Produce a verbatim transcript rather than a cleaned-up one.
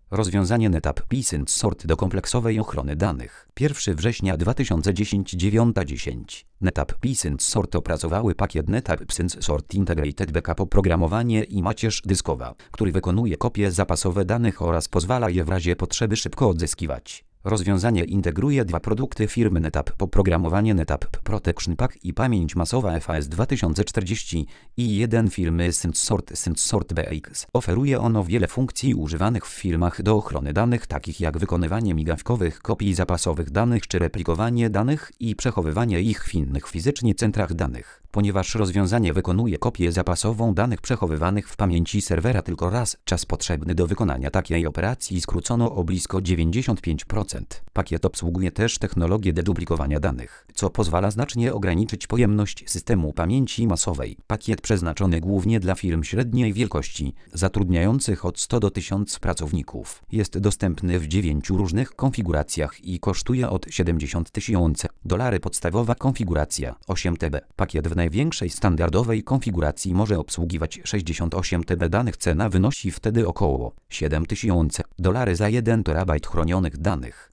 Rozwiązanie NetApp Pi-Sync Sort do kompleksowej ochrony danych. pierwszego września dwa tysiące dziesiątego dziewiąta dziesięć. NetApp Pi-Sync Sort opracowały pakiet NetApp Sync Sort Integrated Backup oprogramowanie i macierz dyskowa, który wykonuje kopie zapasowe danych oraz pozwala je w razie potrzeby szybko odzyskiwać. Rozwiązanie integruje dwa produkty firmy NetApp: oprogramowanie NetApp Protection Pack i pamięć masowa F A S dwa tysiące czterdzieści i jeden firmy SynthSort SynthSort B X. Oferuje ono wiele funkcji używanych w firmach do ochrony danych, takich jak wykonywanie migawkowych kopii zapasowych danych czy replikowanie danych i przechowywanie ich w innych fizycznie centrach danych. Ponieważ rozwiązanie wykonuje kopię zapasową danych przechowywanych w pamięci serwera tylko raz, czas potrzebny do wykonania takiej operacji skrócono o blisko dziewięćdziesiąt pięć procent. Pakiet obsługuje też technologię deduplikowania danych, co pozwala znacznie ograniczyć pojemność systemu pamięci masowej. Pakiet przeznaczony głównie dla firm średniej wielkości, zatrudniających od stu do tysiąca pracowników. Jest dostępny w dziewięciu różnych konfiguracjach i kosztuje od siedemdziesiąt tysięcy dolarów. Podstawowa konfiguracja osiem terabajtów. Pakiet w największej standardowej konfiguracji może obsługiwać sześćdziesiąt osiem terabajtów danych. Cena wynosi wtedy około siedem tysięcy dolarów za jeden terabajt chronionych danych.